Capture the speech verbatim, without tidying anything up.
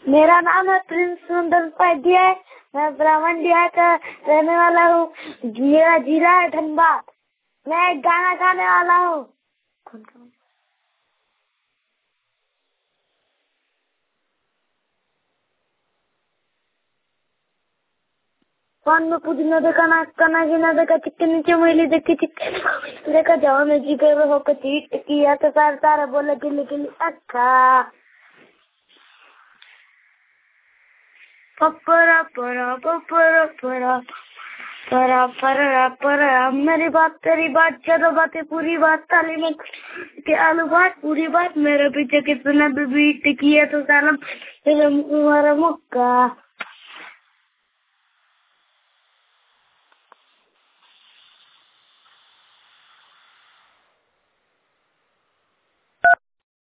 मेरा नाम है प्रिंस सुंदर उपाध्याय। मैं ब्राह्मणडिहा का रहने वाला हूँ। मेरा जिला है धनबाद। मैं एक गाना गाने वाला हूँ। कौन में पुदीना देखा ना कना गिना देखा चिक्के नीचे मैली देखी चिक्के देखा जाओ में जी गए हो कची किया तो सार सारा बोला गिली गिली अच्छा पपरा परा पपरा परा परा परा परा मेरी बात तेरी बात चलो बातें पूरी बात ताली में के आलू बात पूरी बात मेरे पीछे कितना भी बीट किया तो सालम तुम्हारा मुक्का।